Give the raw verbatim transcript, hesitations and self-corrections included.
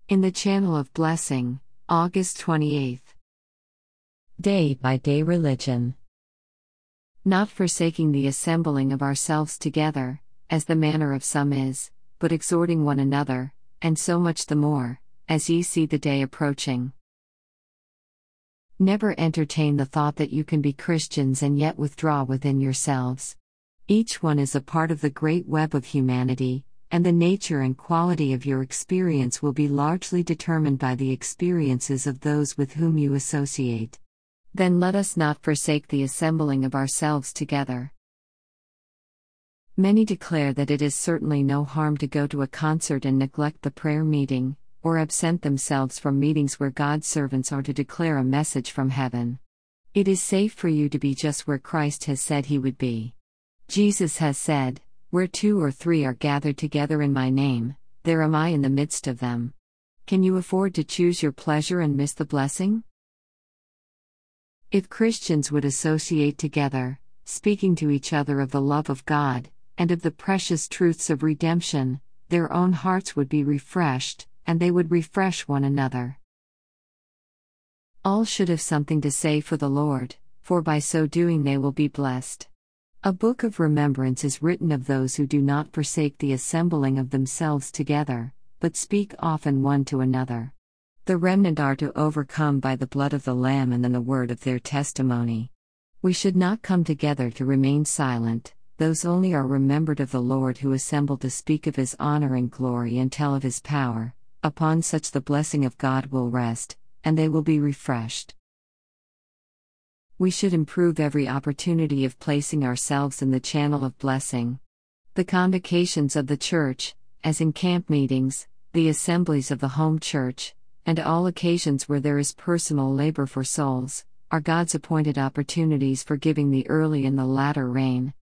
In the Channel of Blessing, August twenty-eighth. Day by Day Religion. Not forsaking the assembling of ourselves together, as the manner of some is, but exhorting one another, and so much the more, as ye see the day approaching. Never entertain the thought that you can be Christians and yet withdraw within yourselves. Each one is a part of the great web of humanity, and the nature and quality of your experience will be largely determined by the experiences of those with whom you associate. Then let us not forsake the assembling of ourselves together. Many declare that it is certainly no harm to go to a concert and neglect the prayer meeting, or absent themselves from meetings where God's servants are to declare a message from heaven. It is safe for you to be just where Christ has said he would be. Jesus has said, "Where two or three are gathered together in my name, there am I in the midst of them." Can you afford to choose your pleasure and miss the blessing? If Christians would associate together, speaking to each other of the love of God, and of the precious truths of redemption, their own hearts would be refreshed, and they would refresh one another. All should have something to say for the Lord, for by so doing they will be blessed. A book of remembrance is written of those who do not forsake the assembling of themselves together, but speak often one to another. The remnant are to overcome by the blood of the Lamb and in the word of their testimony. We should not come together to remain silent, those only are remembered of the Lord who assemble to speak of his honor and glory and tell of his power. Upon such the blessing of God will rest, and they will be refreshed. We should improve every opportunity of placing ourselves in the channel of blessing. The convocations of the church, as in camp meetings, the assemblies of the home church, and all occasions where there is personal labor for souls, are God's appointed opportunities for giving the early and the latter rain,